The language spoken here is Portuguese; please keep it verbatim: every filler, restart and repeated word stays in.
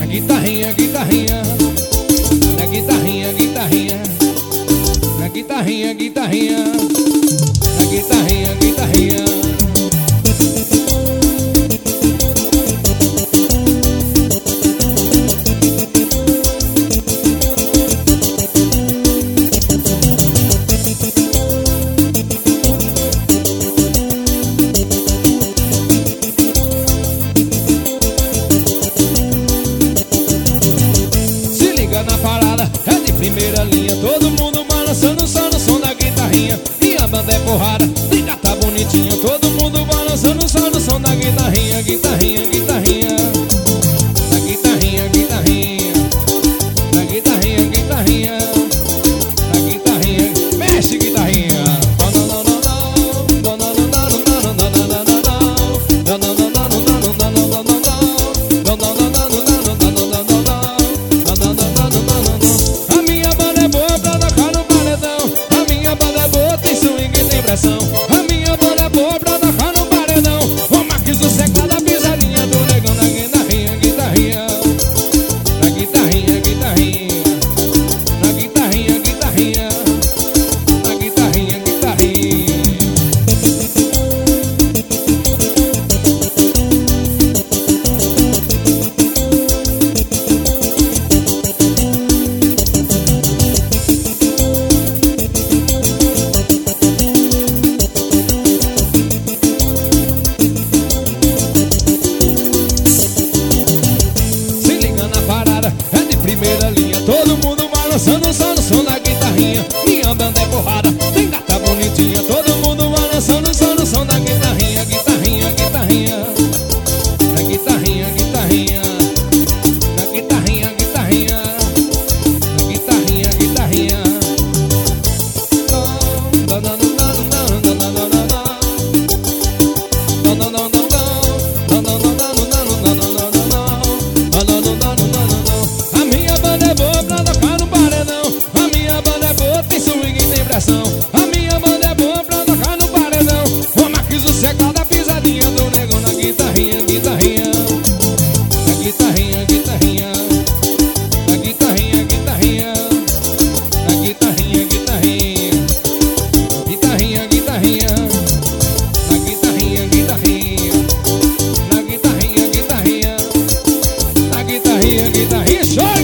guitarrinha, guitarrinha, na guitarrinha, guitarrinha, na guitarrinha, guitarrinha, na guitarrinha, guitarrinha. Primeira linha, todo mundo balançando só no som da guitarrinha. Minha banda é porrada, liga tá bonitinha. Todo mundo balançando só no som da guitarrinha. Guitarrinha, guitarrinha, na guitarrinha, guitarrinha, na guitarrinha, guitarrinha, na guitarrinha. Mexe, guitarrinha. A minha banda é boa pra tocar no paredão. O Marquinhos do Secla da pisadinha do negão na guitarrinha, guitarrinha, na guitarrinha, guitarrinha, na guitarrinha, guitarrinha, na guitarrinha, guitarrinha. Primeira linha, todo mundo balançando só no som da guitarrinha. Minha banda é porrada, tem gata bonitinha. Todo mundo balançando só no som da guitarrinha. Guitarrinha, guitarrinha, na guitarrinha, guitarrinha, na guitarrinha, guitarrinha, na guitarrinha, guitarrinha. Não, não, não, não, não, não, não, não, não, não, não, não. A minha banda é boa pra tocar no paredão. O Marquinhos do Secla da pisadinha do negão na guitarrinha, guitarrinha, na guitarrinha, guitarrinha, na guitarrinha, guitarrinha, na guitarrinha, guitarrinha, guitarrinha, guitarrinha, na guitarrinha, guitarrinha, na guitarrinha, guitarrinha, na guitarrinha, guitarrinha.